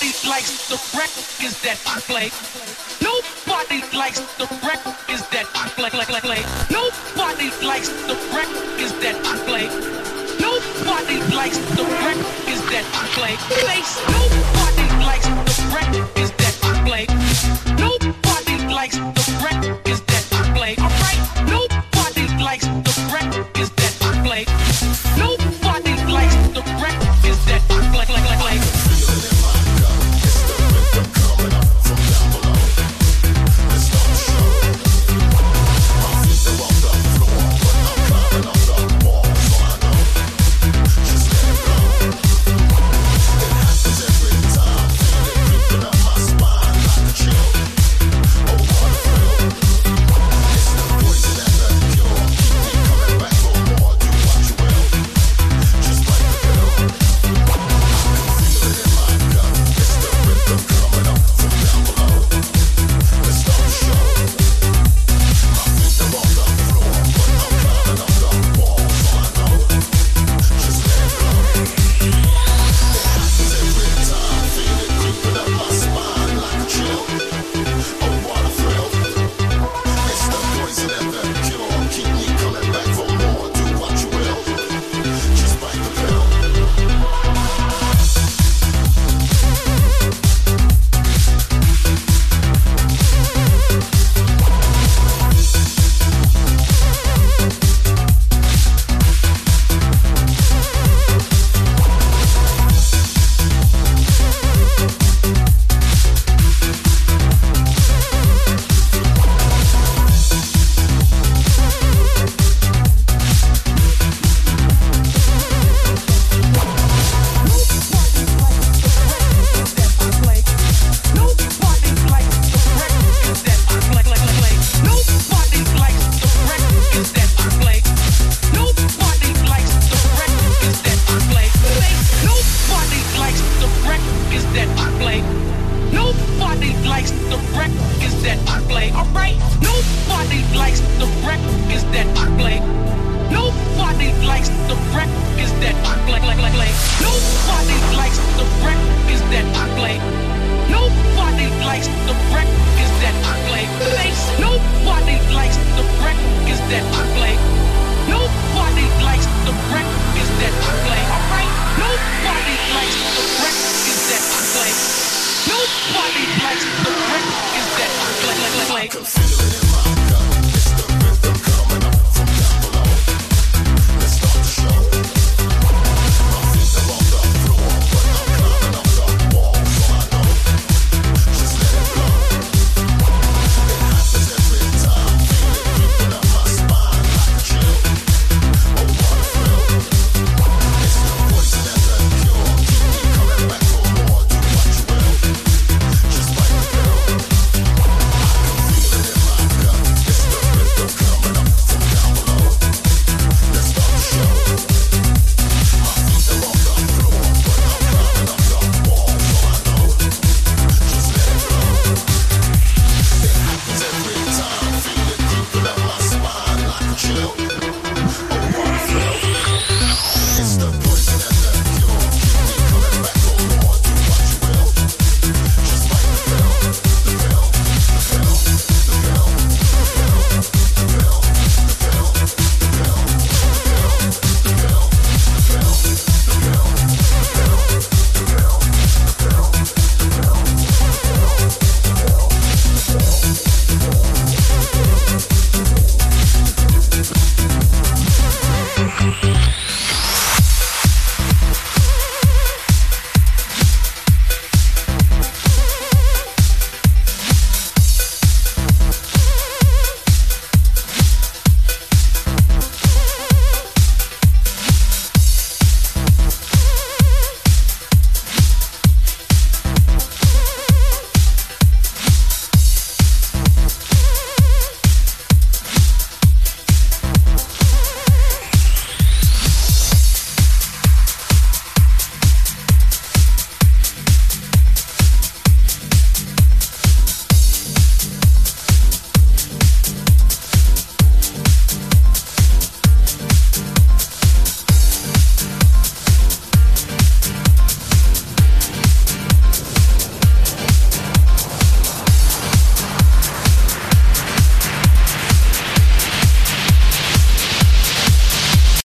Nobody likes the records that I play. Nobody likes the records that I play. Nobody likes the records that I play. Nobody likes the records that I play. Nobody likes the records that I play. Nobody likes the records that I play. Alright, nobody likes the records that I play. Nobody likes the records that I play. Nobody likes the records that I play. I can feel it.